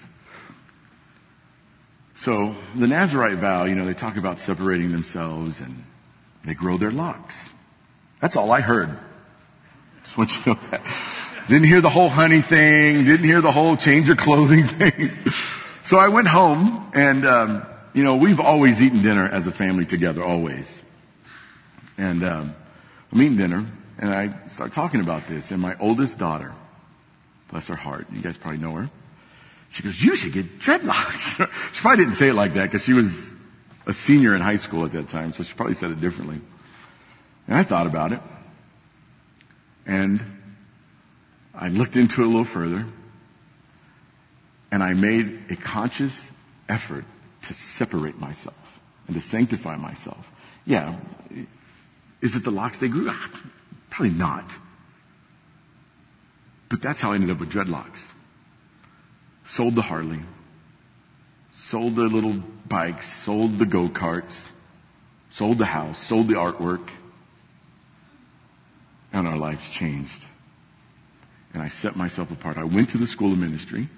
So the Nazirite vow, they talk about separating themselves and they grow their locks. That's all I heard. Just want you to know that. Didn't hear the whole honey thing. Didn't hear the whole change your clothing thing. So I went home and, we've always eaten dinner as a family together, always. And I'm eating dinner and I start talking about this. And my oldest daughter, bless her heart, you guys probably know her. She goes, you should get dreadlocks. She probably didn't say it like that because she was a senior in high school at that time, so she probably said it differently. And I thought about it. And I looked into it a little further. And I made a conscious effort to separate myself and to sanctify myself. Yeah. Is it the locks they grew? Probably not. But that's how I ended up with dreadlocks. Sold the Harley, sold the little bikes, sold the go-karts, sold the house, sold the artwork, and our lives changed. And I set myself apart. I went to the school of ministry.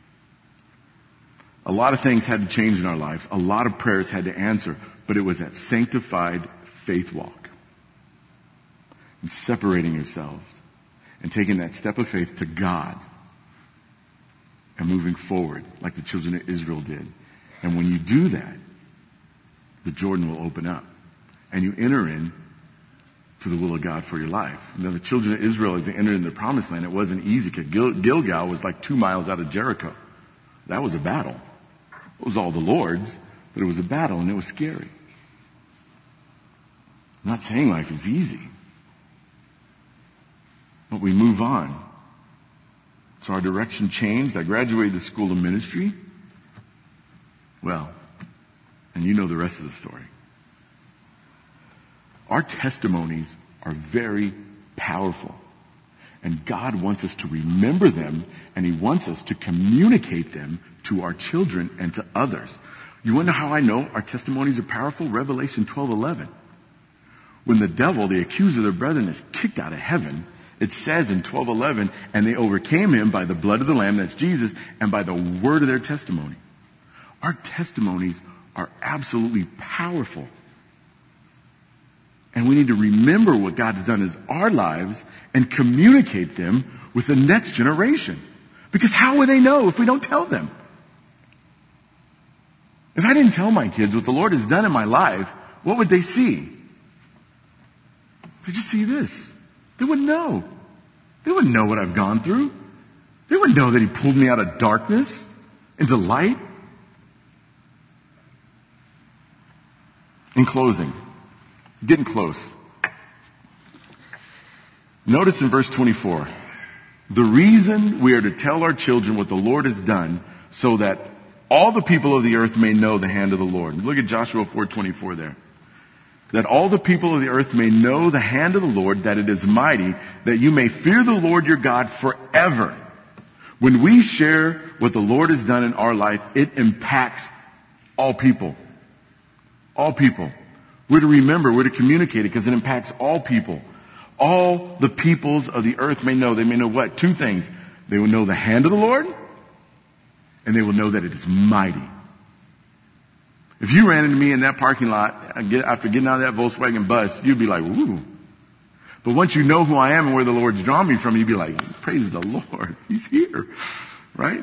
A lot of things had to change in our lives. A lot of prayers had to answer, but it was that sanctified faith walk. And separating yourselves and taking that step of faith to God. And moving forward like the children of Israel did. And when you do that, the Jordan will open up. And you enter in to the will of God for your life. Now the children of Israel, as they entered in the promised land, it wasn't easy because Gilgal was like 2 miles out of Jericho. That was a battle. It was all the Lord's, but it was a battle and it was scary. I'm not saying life is easy. But we move on. So our direction changed. I graduated the school of ministry. Well, and you know the rest of the story. Our testimonies are very powerful. And God wants us to remember them, and He wants us to communicate them to our children and to others. You want to know how I know our testimonies are powerful? Revelation 12:11. When the devil, the accuser of their brethren, is kicked out of heaven, it says in 12:11, and they overcame him by the blood of the Lamb, that's Jesus, and by the word of their testimony. Our testimonies are absolutely powerful. And we need to remember what God has done in our lives and communicate them with the next generation. Because how would they know if we don't tell them? If I didn't tell my kids what the Lord has done in my life, what would they see? They just see this. They wouldn't know. They wouldn't know what I've gone through. They wouldn't know that He pulled me out of darkness into light. In closing, getting close. Notice in verse 24, the reason we are to tell our children what the Lord has done so that all the people of the earth may know the hand of the Lord. Look at Joshua 4:24 there. That all the people of the earth may know the hand of the Lord, that it is mighty, that you may fear the Lord your God forever. When we share what the Lord has done in our life, it impacts all people. All people. We're to remember, we're to communicate it because it impacts all people. All the peoples of the earth may know. They may know what? 2 things. They will know the hand of the Lord, and they will know that it is mighty. If you ran into me in that parking lot after getting out of that Volkswagen bus, you'd be like, "Ooh." But once you know who I am and where the Lord's drawn me from, you'd be like, "Praise the Lord. He's here." Right?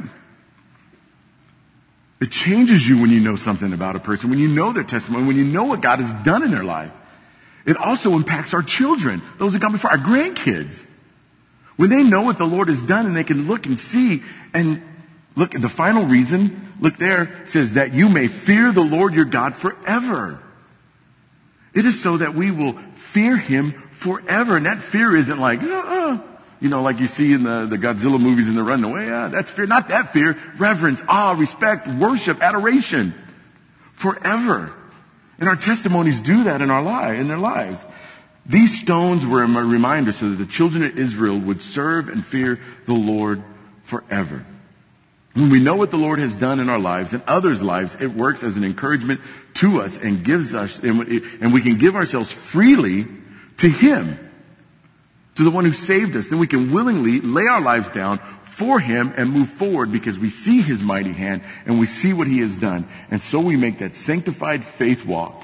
It changes you when you know something about a person, when you know their testimony, when you know what God has done in their life. It also impacts our children, those that come before, our grandkids. When they know what the Lord has done and they can look and see, and look, the final reason, look there, says that you may fear the Lord your God forever. It is so that we will fear him forever. And that fear isn't like, like you see in the Godzilla movies and they're running away. That's fear. Not that fear. Reverence, awe, respect, worship, adoration. Forever. And our testimonies do that in their lives. These stones were a reminder so that the children of Israel would serve and fear the Lord forever. When we know what the Lord has done in our lives and others' lives, it works as an encouragement to us and gives us, and we can give ourselves freely to him, to the one who saved us. Then we can willingly lay our lives down for him and move forward because we see his mighty hand and we see what he has done. And so we make that sanctified faith walk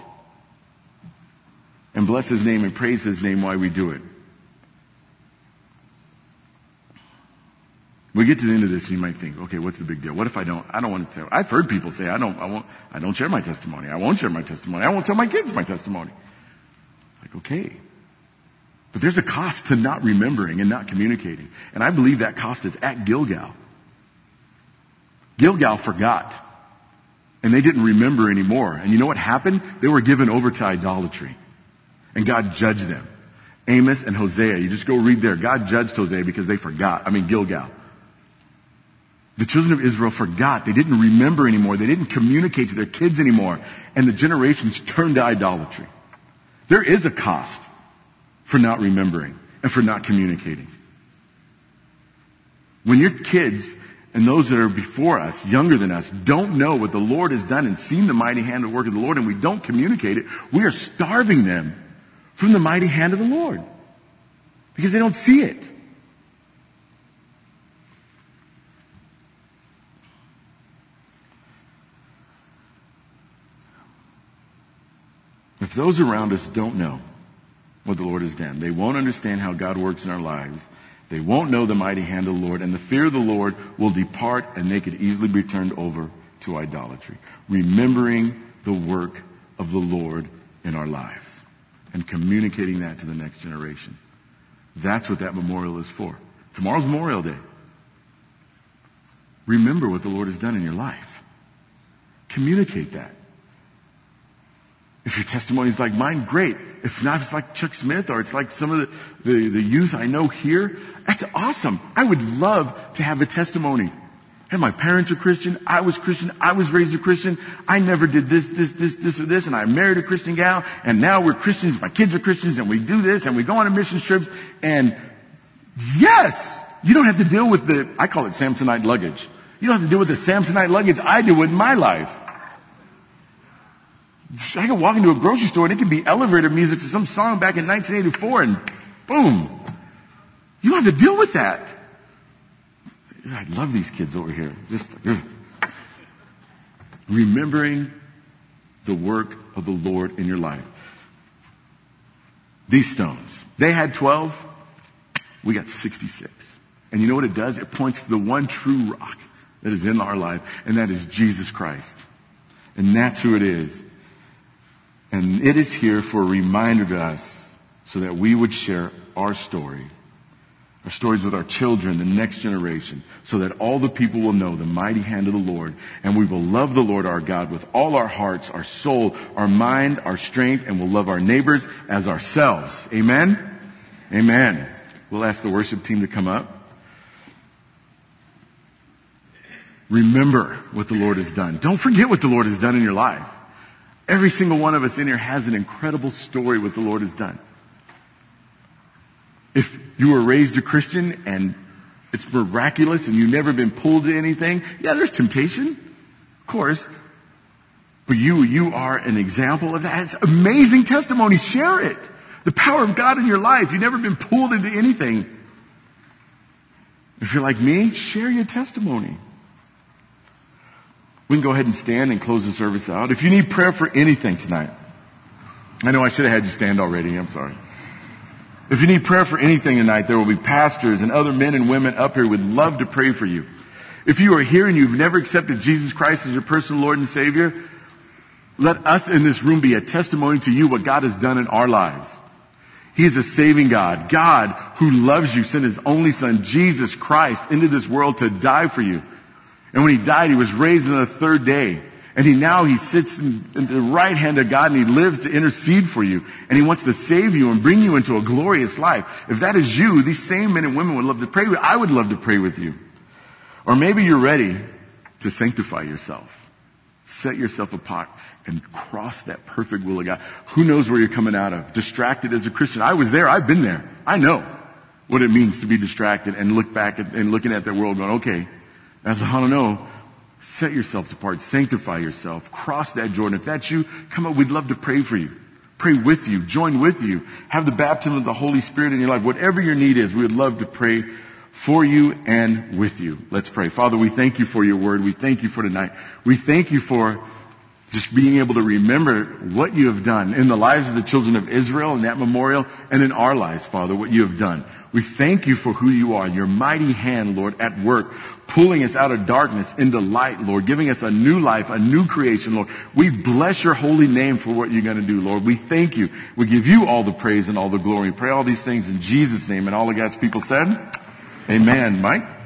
and bless his name and praise his name while we do it. We get to the end of this and you might think, okay, what's the big deal? What if I don't want to tell? I've heard people say, I don't share my testimony. I won't share my testimony. I won't tell my kids my testimony. Like, okay. But there's a cost to not remembering and not communicating. And I believe that cost is at Gilgal. Gilgal forgot. And they didn't remember anymore. And you know what happened? They were given over to idolatry. And God judged them. Amos and Hosea, you just go read there. God judged Hosea because they forgot. Gilgal. The children of Israel forgot. They didn't remember anymore. They didn't communicate to their kids anymore. And the generations turned to idolatry. There is a cost for not remembering and for not communicating. When your kids and those that are before us, younger than us, don't know what the Lord has done and seen the mighty hand of work of the Lord, and we don't communicate it, we are starving them from the mighty hand of the Lord because they don't see it. If those around us don't know what the Lord has done, they won't understand how God works in our lives. They won't know the mighty hand of the Lord, and the fear of the Lord will depart, and they could easily be turned over to idolatry. Remembering the work of the Lord in our lives and communicating that to the next generation. That's what that memorial is for. Tomorrow's Memorial Day. Remember what the Lord has done in your life. Communicate that. If your testimony is like mine, great. If not, if it's like Chuck Smith or it's like some of the youth I know here, that's awesome. I would love to have a testimony. Hey, my parents are Christian. I was raised a Christian. I never did this, or this, and I married a Christian gal, and now we're Christians. My kids are Christians, and we do this, and we go on mission trips, and yes, you don't have to deal with I call it Samsonite luggage. You don't have to deal with the Samsonite luggage I deal with in my life. I could walk into a grocery store and it could be elevator music to some song back in 1984 and boom. You don't have to deal with that. I love these kids over here. Just remembering the work of the Lord in your life. These stones, they had 12. We got 66. And you know what it does? It points to the one true rock that is in our life, and that is Jesus Christ. And that's who it is. And it is here for a reminder to us so that we would share our stories with our children, the next generation, so that all the people will know the mighty hand of the Lord, and we will love the Lord our God with all our hearts, our soul, our mind, our strength, and we'll love our neighbors as ourselves. Amen? Amen. We'll ask the worship team to come up. Remember what the Lord has done. Don't forget what the Lord has done in your life. Every single one of us in here has an incredible story what the Lord has done. If you were raised a Christian and it's miraculous and you've never been pulled to anything, yeah, there's temptation, of course. But you are an example of that. It's amazing testimony. Share it. The power of God in your life. You've never been pulled into anything. If you're like me, share your testimony. We can go ahead and stand and close the service out. If you need prayer for anything tonight, I know I should have had you stand already. I'm sorry. If you need prayer for anything tonight, there will be pastors and other men and women up here who would love to pray for you. If you are here and you've never accepted Jesus Christ as your personal Lord and Savior, let us in this room be a testimony to you what God has done in our lives. He is a saving God. God who loves you sent his only son, Jesus Christ, into this world to die for you. And when he died, he was raised on the third day. And he sits in the right hand of God, and he lives to intercede for you. And he wants to save you and bring you into a glorious life. If that is you, these same men and women would love to pray with you. I would love to pray with you. Or maybe you're ready to sanctify yourself. Set yourself apart and cross that perfect will of God. Who knows where you're coming out of? Distracted as a Christian. I was there. I've been there. I know what it means to be distracted and look back and looking at the world going, okay, I don't know. Set yourselves apart. Sanctify yourself. Cross that Jordan. If that's you, come up. We'd love to pray for you. Pray with you. Join with you. Have the baptism of the Holy Spirit in your life. Whatever your need is, we would love to pray for you and with you. Let's pray. Father, we thank you for your word. We thank you for tonight. We thank you for just being able to remember what you have done in the lives of the children of Israel in that memorial and in our lives, Father, what you have done. We thank you for who you are, your mighty hand, Lord, at work, pulling us out of darkness into light, Lord, giving us a new life, a new creation, Lord. We bless your holy name for what you're going to do, Lord. We thank you. We give you all the praise and all the glory. We pray all these things in Jesus' name. And all of God's people said, amen. Mike?